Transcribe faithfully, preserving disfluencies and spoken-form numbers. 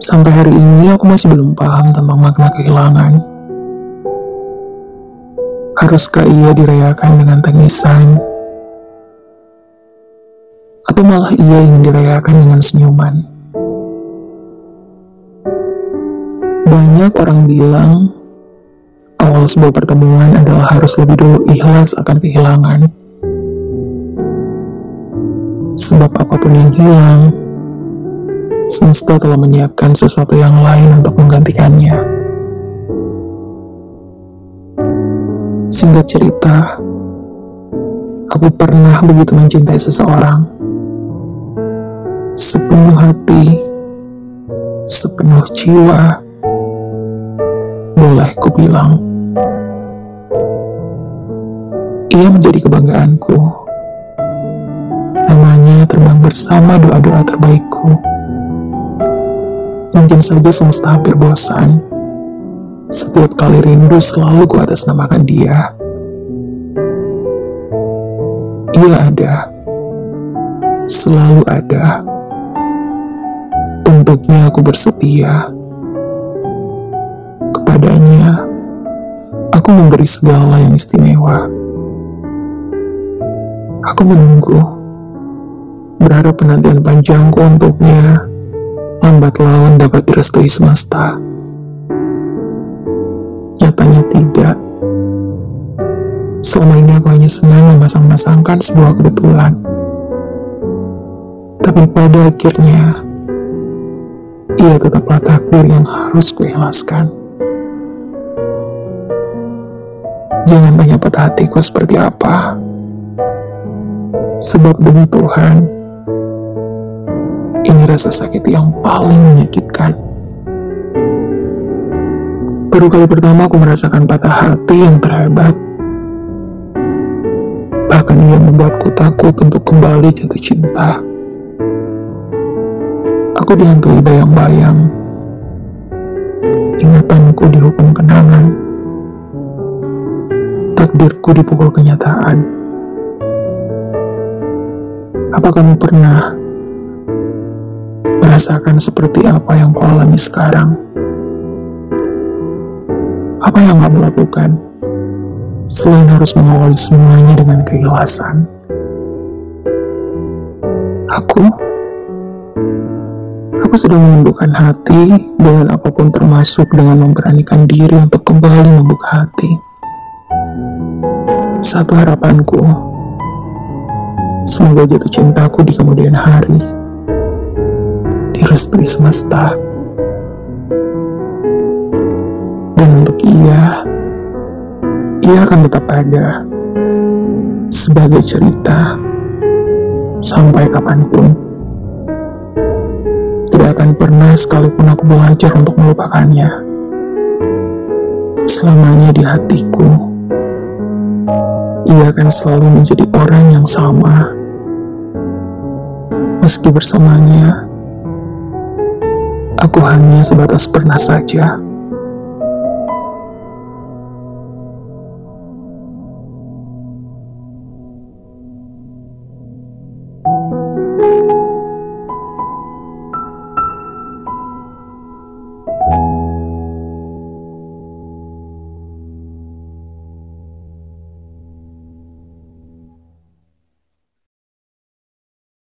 Sampai hari ini aku masih belum paham tentang makna kehilangan. Haruskah ia dirayakan dengan tangisan? Atau malah ia ingin dirayakan dengan senyuman? Banyak orang bilang, awal sebuah pertemuan adalah harus lebih dulu ikhlas akan kehilangan. Sebab apapun yang hilang, semesta telah menyiapkan sesuatu yang lain untuk menggantikannya. Singkat cerita, aku pernah begitu mencintai seseorang. Sepenuh hati, sepenuh jiwa, boleh ku bilang. Ia menjadi kebanggaanku. Namanya terbang bersama doa-doa terbaikku. Mungkin saja semesta hampir bosan. Setiap kali rindu selalu ku atasnamakan dia. Ia ada. Selalu ada. Untuknya aku bersetia. Kepadanya, aku memberi segala yang istimewa. Aku menunggu. Berharap penantian panjangku untuknya lambat laun dapat direstui semesta. Nyatanya tidak. Selama ini aku hanya senang memasang-masangkan sebuah kebetulan. Tapi pada akhirnya, ia tetaplah takdir yang harus kuikhlaskan. Jangan tanya patah hatiku seperti apa. Sebab demi Tuhan, ini rasa sakit yang paling menyakitkan. Baru kali pertama aku merasakan patah hati yang terhebat. Bahkan ia membuatku takut untuk kembali jatuh cinta. Aku dihantui bayang-bayang. Ingatanku dihukum kenangan. Takdirku dipukul kenyataan. Apa kamu pernah merasakan seperti apa yang kau alami sekarang? Apa yang kamu lakukan selain harus mengawali semuanya dengan keikhlasan? Aku Aku sudah menyembuhkan hati dengan apapun, termasuk dengan memberanikan diri untuk kembali membuka hati. Satu harapanku, semoga jatuh cintaku di kemudian hari direstui semesta. Dan untuk ia, ia akan tetap ada sebagai cerita sampai kapanpun. Tidak akan pernah sekalipun aku belajar untuk melupakannya. Selamanya di hatiku, ia akan selalu menjadi orang yang sama. Meski bersamanya, aku hanya sebatas pernah saja.